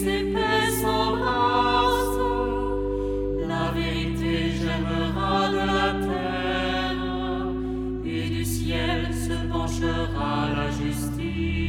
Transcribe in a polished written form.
épais s'embrassent. La vérité germera de la terre, et du ciel se penchera la justice.